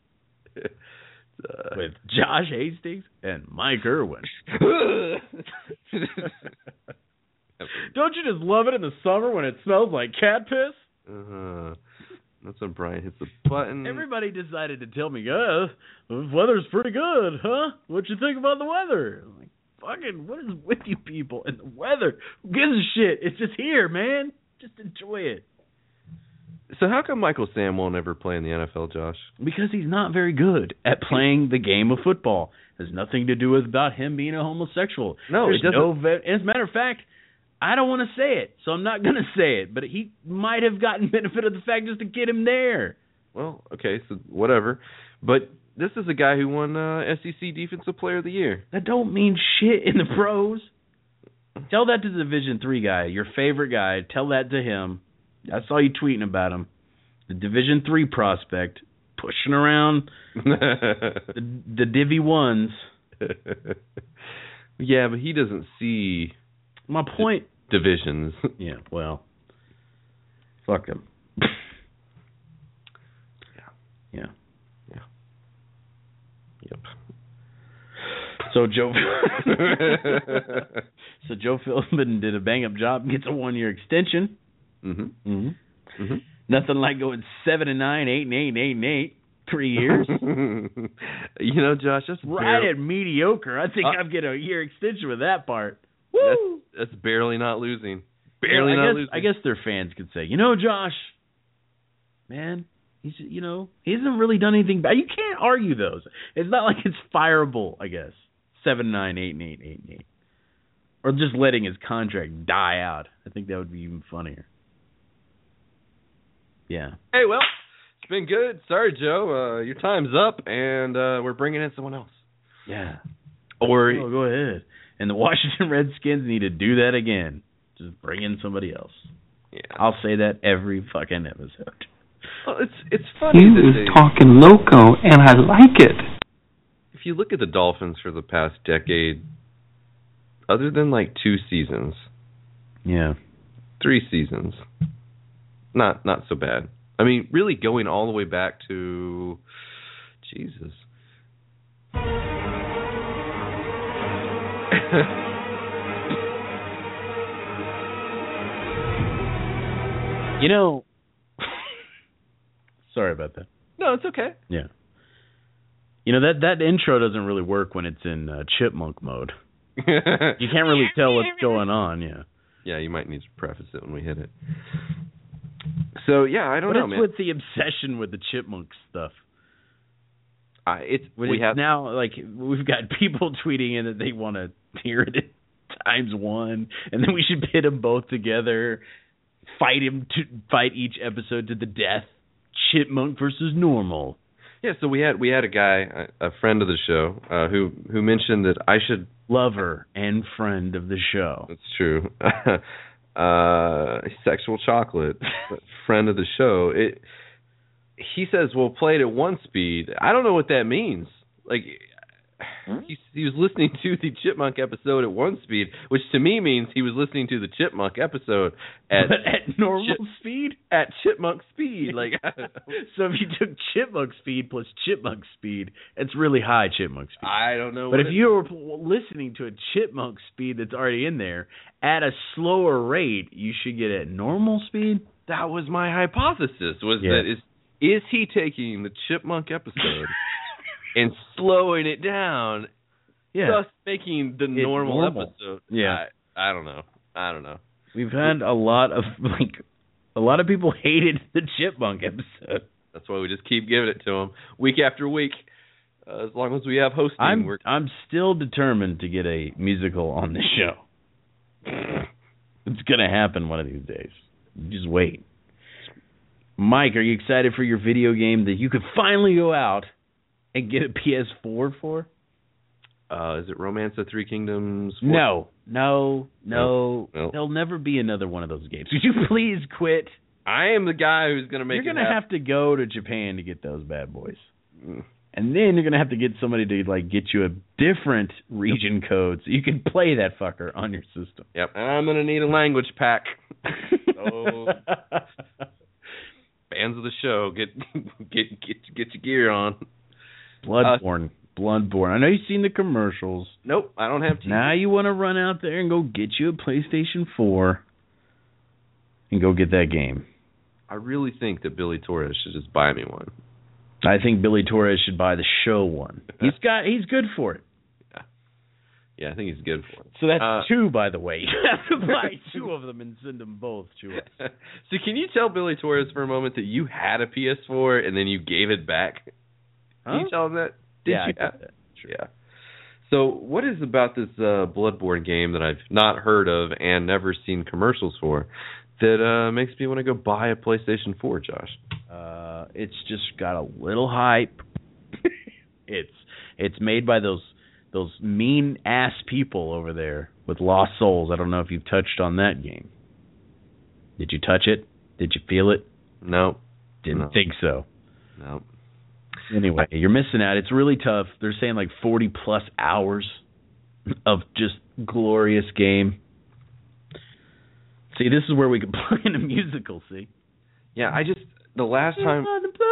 with Josh Hastings and Mike Irwin. Don't you just love it in the summer when it smells like cat piss? That's when Brian hits the button. Everybody decided to tell me, the weather's pretty good, huh? What you think about the weather? I'm like, fucking, what is with you people and the weather? Who gives a shit? It's just here, man. Just enjoy it. So how come Michael Sam won't ever play in the NFL, Josh? Because he's not very good at playing the game of football. It has nothing to do with about him being a homosexual. No, it doesn't. As a matter of fact, I don't want to say it, so I'm not going to say it. But he might have gotten benefit of the fact just to get him there. Well, okay, so whatever. But this is a guy who won SEC Defensive Player of the Year. That don't mean shit in the pros. Tell that to the Division III guy, your favorite guy. Tell that to him. I saw you tweeting about him. The Division III prospect pushing around the Divi 1s. Yeah, but he doesn't see my point. Divisions. Yeah, well, fuck him. Yeah. Yep. So Joe Philbin did a bang-up job, gets a 1-year extension. Nothing like going 7-9, 8-8, 8-8, 3 years. You know, Josh, that's right at mediocre. I think I'm getting a year extension with that part. Woo! That's barely not losing. Barely not losing. I guess their fans could say, you know, Josh, man, he hasn't really done anything bad. You can't argue those. It's not like it's fireable, I guess. 7-9, 8-8, 8-8. Or just letting his contract die out. I think that would be even funnier. Yeah. Hey, well, it's been good. Sorry, Joe. Your time's up, and we're bringing in someone else. Yeah. Or go ahead. And the Washington Redskins need to do that again. Just bring in somebody else. Yeah. I'll say that every fucking episode. Well, it's funny. He is talking loco, and I like it. If you look at the Dolphins for the past decade, other than like 2 seasons, 3 seasons, not so bad. I mean, really going all the way back to Jesus. You know, sorry about that. No, it's okay. Yeah. You know, that intro doesn't really work when it's in chipmunk mode. You can't really tell what's going on, yeah. Yeah, you might need to preface it when we hit it. So, yeah, I don't know, man. What's with the obsession with the chipmunk stuff? Now, like, we've got people tweeting in that they want to hear it ×1, and then we should pit them both together, fight each episode to the death. Chipmunk versus normal. Yeah, so we had a guy, a friend of the show, who mentioned that I should lover and friend of the show. That's true. Sexual chocolate, friend of the show. He says, "Well, play it at 1 speed." I don't know what that means. Like, he was listening to the Chipmunk episode at 1 speed, which to me means he was listening to the Chipmunk episode at normal speed? At Chipmunk speed. Like, so if you took Chipmunk speed plus Chipmunk speed, it's really high Chipmunk speed. I don't know. But if you were listening to a Chipmunk speed that's already in there at a slower rate, you should get at normal speed. That was my hypothesis. That is he taking the Chipmunk episode and slowing it down, thus making the normal episode? Yeah, I don't know. We've had a lot of people hated the Chipmunk episode. That's why we just keep giving it to them week after week, as long as we have hosting. I'm still determined to get a musical on this show. It's gonna happen one of these days. Just wait. Mike, are you excited for your video game that you could finally go out and get a PS4 for? Is it Romance of Three Kingdoms 4? No. There'll never be another one of those games. Would you please quit? I am the guy who's going to make it happen. You're going to have to go to Japan to get those bad boys. And then you're going to have to get somebody to get you a different region code so you can play that fucker on your system. Yep, and I'm going to need a language pack. So, fans of the show, get your gear on. Bloodborne. I know you've seen the commercials. Nope, I don't have TV. Now you want to run out there and go get you a PlayStation 4 and go get that game. I really think that Billy Torres should just buy me one. I think Billy Torres should buy the show one. He's good for it. Yeah, I think he's good for it. So that's 2, by the way. You have to buy 2 of them and send them both to us. So can you tell Billy Torres for a moment that you had a PS4 and then you gave it back? Can you tell him that? I did that. Sure. Yeah. So what is about this Bloodborne game that I've not heard of and never seen commercials for that makes me want to go buy a PlayStation 4, Josh? It's just got a little hype. It's made by those mean ass people over there with Lost Souls. I don't know if you've touched on that game. Did you touch it? Did you feel it? No. Didn't think so. No. Anyway, you're missing out. It's really tough. They're saying like 40 plus hours of just glorious game. See, this is where we could plug in a musical, see? Yeah, the last time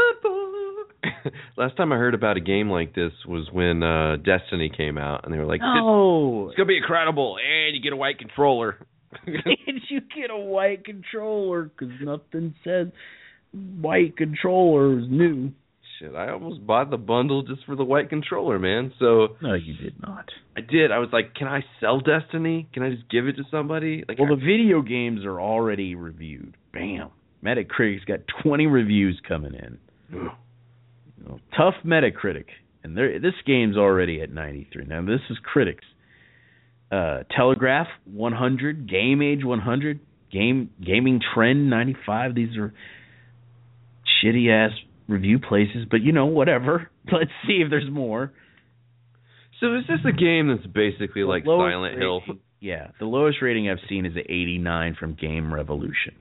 I heard about a game like this was when Destiny came out, and they were like, it's going to be incredible, and you get a white controller. And you get a white controller, because nothing says white controller is new. Shit, I almost bought the bundle just for the white controller, man. So no, you did not. I did. I was like, can I sell Destiny? Can I just give it to somebody? Like, well, the video games are already reviewed. Bam. Metacritic's got 20 reviews coming in. Tough Metacritic. And this game's already at 93. Now, this is critics. Telegraph, 100. Game Age, 100. Gaming Trend, 95. These are shitty-ass review places, but whatever. Let's see if there's more. So is this a game that's basically like Silent Hill? Yeah, the lowest rating I've seen is an 89 from Game Revolution.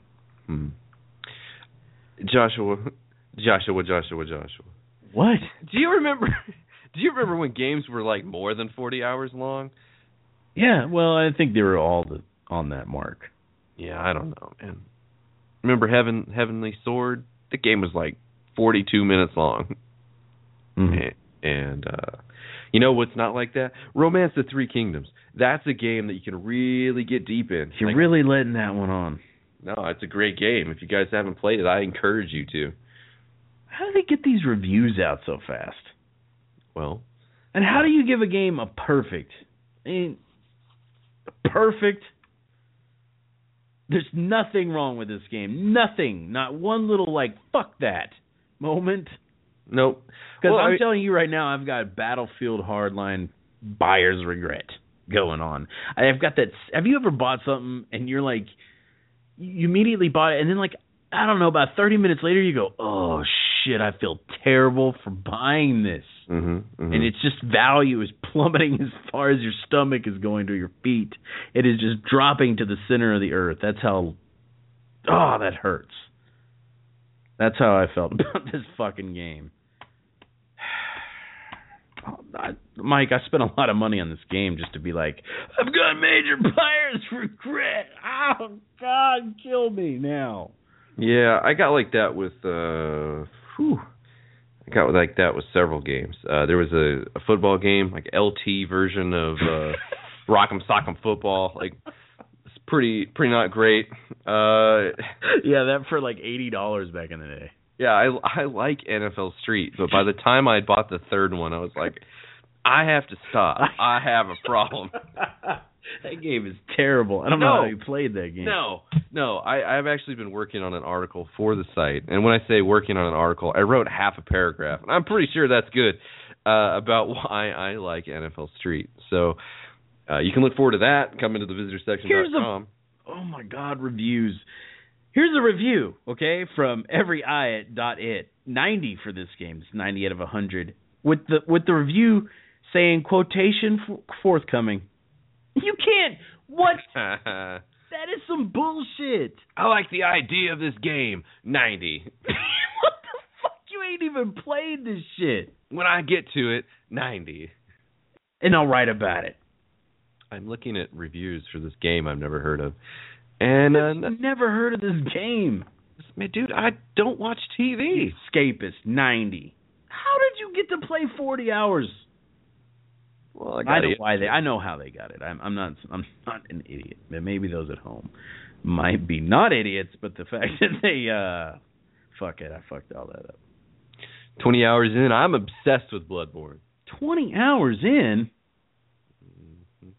Joshua. What? Do you remember when games were like more than 40 hours long? Yeah, well, I think they were all on that mark. Yeah, I don't know, man. Remember Heavenly Sword? The game was like 42 minutes long. Mm-hmm. And you know what's not like that? Romance of Three Kingdoms. That's a game that you can really get deep in. You're really letting that one on. No, it's a great game. If you guys haven't played it, I encourage you to. How do they get these reviews out so fast? Well. And how do you give a game a perfect? I mean, perfect? There's nothing wrong with this game. Nothing. Not one little, fuck that moment. Nope. Because I'm telling you right now, I've got Battlefield Hardline buyer's regret going on. I've got that. Have you ever bought something and you're like, you immediately bought it, and then I don't know, about 30 minutes later you go, oh shit, I feel terrible for buying this. And it's just value is plummeting as far as your stomach is going to your feet. It is just dropping to the center of the earth. That's how, that hurts. That's how I felt about this fucking game. Mike, I spent a lot of money on this game just to be like, I've got major buyer's regret. Oh, God, kill me now. Yeah, I got like that with, I got like that with several games. There was a football game, like LT version of Rock'em Sock'em Football. Like, it's pretty not great. Yeah, that for like $80 back in the day. Yeah, I like NFL Street, but by the time I bought the third one, I was like, I have to stop. I have a problem. That game is terrible. I don't know how you played that game. No. I've actually been working on an article for the site, and when I say working on an article, I wrote half a paragraph, and I'm pretty sure that's good, about why I like NFL Street. So you can look forward to that. Come into the visitorsection.com. Oh, my God, reviews. Here's a review, okay, from everyit.it. 90 for this game. It's 90 out of 100. With the review saying, quotation forthcoming. You can't. What? That is some bullshit. I like the idea of this game. 90. What the fuck? You ain't even played this shit. When I get to it, 90. And I'll write about it. I'm looking at reviews for this game I've never heard of. And I've never heard of this game. Man, dude, I don't watch TV. Escapist, 90. How did you get to play 40 hours? Well, I know how they got it. I'm not an idiot. Maybe those at home might be not idiots, but the fact that they fuck it, I fucked all that up. 20 hours in, I'm obsessed with Bloodborne. 20 hours in? Mm-hmm.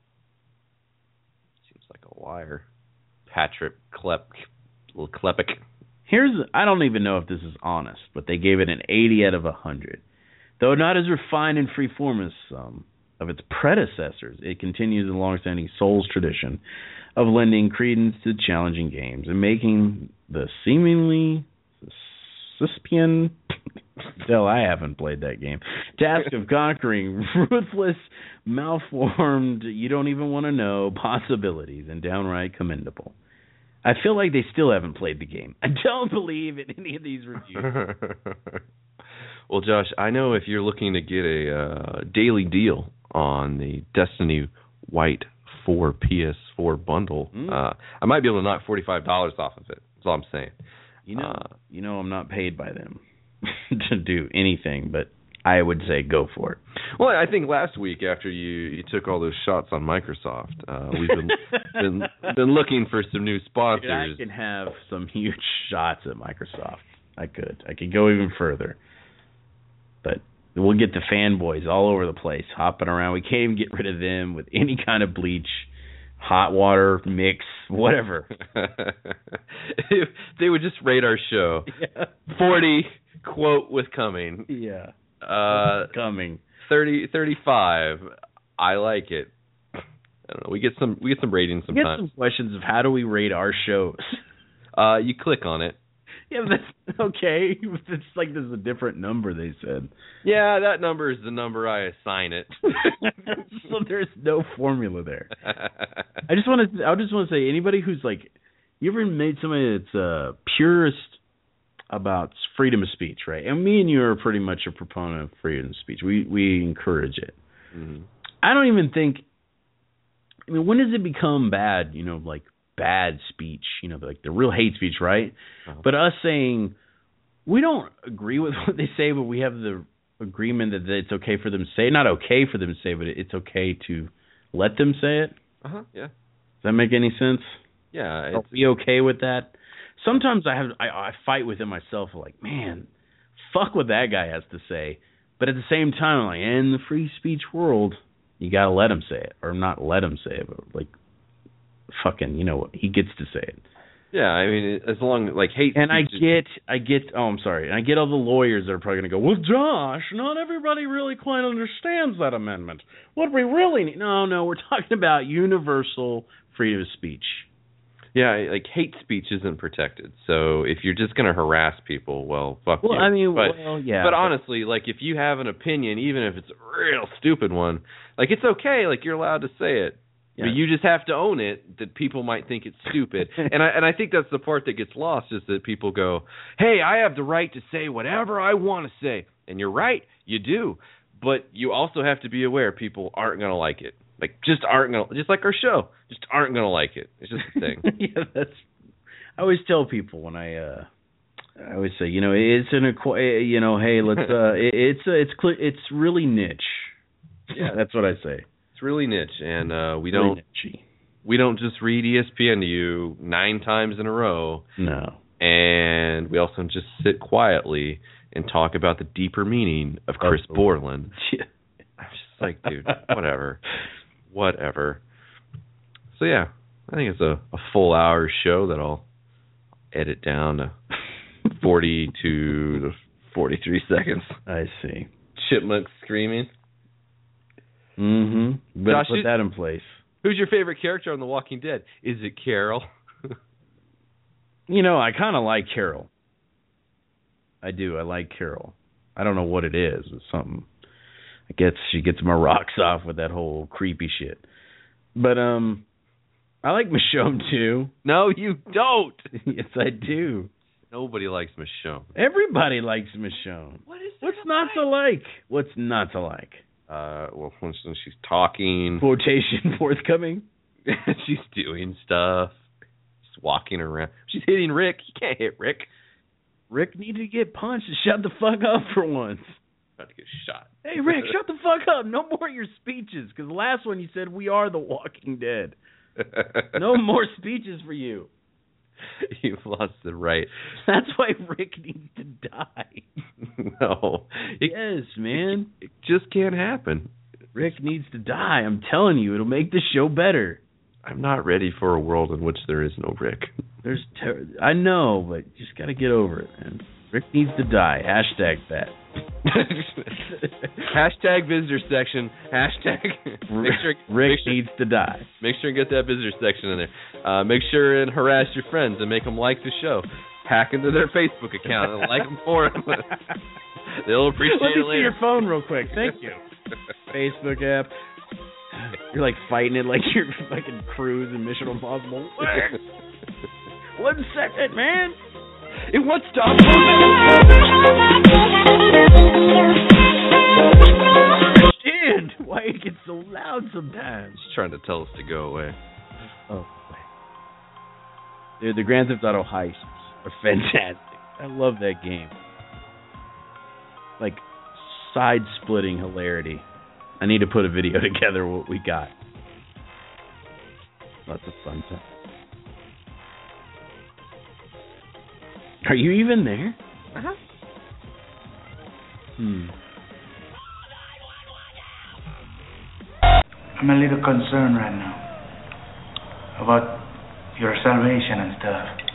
Seems like a liar. Patrick Klepek. I don't even know if this is honest, but they gave it an 80 out of 100. Though not as refined and freeform as some of its predecessors, it continues the long-standing Souls tradition of lending credence to challenging games and making the seemingly Cispian Tell I haven't played that game. Task of Conquering, ruthless, malformed, you don't even want to know, possibilities, and downright commendable. I feel like they still haven't played the game. I don't believe in any of these reviews. Well, Josh, I know if you're looking to get a daily deal on the Destiny White 4 PS4 bundle, I might be able to knock $45 off of it. That's all I'm saying. You know, I'm not paid by them to do anything, but I would say go for it. Well, I think last week after you took all those shots on Microsoft, we've been looking for some new sponsors. Dude, I can have some huge shots at Microsoft. I could go even further. But we'll get the fanboys all over the place, hopping around. We can't even get rid of them with any kind of bleach, hot water mix, whatever. If they would just rate our show. Yeah. 40, quote, with coming. Yeah. Coming. 30, 35. I like it. I don't know. We get some ratings sometimes. We get some questions of how do we rate our shows. You click on it. Yeah, that's okay. It's like there's a different number, they said. Yeah, that number is the number I assign it. So there's no formula there. I just want to say, anybody who's like, you ever made somebody that's purist about freedom of speech, right? And me and you are pretty much a proponent of freedom of speech. We encourage it. Mm-hmm. I don't even think, I mean, when does it become bad, you know, like bad speech, you know, like the real hate speech, right? Uh-huh. But us saying, we don't agree with what they say, but we have the agreement that it's okay for them to say, not okay for them to say, but it's okay to let them say it. Uh-huh, yeah. Does that make any sense? Yeah. Are we okay with that? Sometimes I fight within myself, like, man, fuck what that guy has to say. But at the same time, like, in the free speech world, you gotta let him say it, or not let him say it, but like, fucking, you know, he gets to say it. Yeah, I mean, as long like hate. And I get. Oh, I'm sorry. And I get all the lawyers that are probably gonna go, well, Josh, not everybody really quite understands that amendment. What we really need? No, we're talking about universal freedom of speech. Yeah, like hate speech isn't protected. So if you're just gonna harass people, well, fuck you. Well, I mean, yeah. But honestly, like if you have an opinion, even if it's a real stupid one, like it's okay. Like you're allowed to say it. Yeah. But you just have to own it that people might think it's stupid. and I think that's the part that gets lost is that people go, hey, I have the right to say whatever I want to say. And you're right, you do. But you also have to be aware people aren't going to like it. Like, just aren't going to, just like our show, just aren't going to like it. It's just a thing. Yeah, I always tell people when I always say, you know, it's you know, hey, let's, it's really niche. Yeah, that's what I say. Really niche, and we don't just read ESPN to you 9 times in a row. No, and we also just sit quietly and talk about the deeper meaning of Chris Borland. Yeah. I'm just like, dude, whatever. So yeah, I think it's a full hour show that I'll edit down to 42 to 43 seconds. I see. Chipmunks screaming. Mm-hmm. Better put that in place. Who's your favorite character on The Walking Dead? Is it Carol? You know, I kind of like Carol. I do. I like Carol. I don't know what it is. It's something. I guess she gets my rocks off with that whole creepy shit. But I like Michonne too. No, you don't. Yes, I do. Nobody likes Michonne. Everybody likes Michonne. What's not to like? What's not to like? Well, when she's talking. Quotation forthcoming. She's doing stuff. She's walking around. She's hitting Rick. You can't hit Rick. Rick needed to get punched and shut the fuck up for once. About to get shot. Hey, Rick, shut the fuck up. No more of your speeches. Because the last one you said, we are the Walking Dead. No more speeches for you. You've lost the right. That's why Rick needs to die. No. Yes, man. It just can't happen. Rick needs to die. I'm telling you, it'll make the show better. I'm not ready for a world in which there is no Rick. I know, but you just got to get over it, man. Rick needs to die. Hashtag that. Hashtag visitor section. Hashtag Rick needs to die. Make sure and get that visitor section in there. Make sure and harass your friends and make them like the show. hack into their Facebook account and like them for it. They'll appreciate Let me it later. see your phone real quick. Thank you. Facebook app. You're like fighting it like you're fucking Cruise in Mission Impossible. 1 second, man. It won't stop. Understand why it gets so loud sometimes. It's trying to tell us to go away. Oh, dude, the Grand Theft Auto heists are fantastic. I love that game. Like side-splitting hilarity. I need to put a video together of what we got. Lots of fun stuff. Are you even there? Uh-huh. I'm a little concerned right now about your salvation and stuff.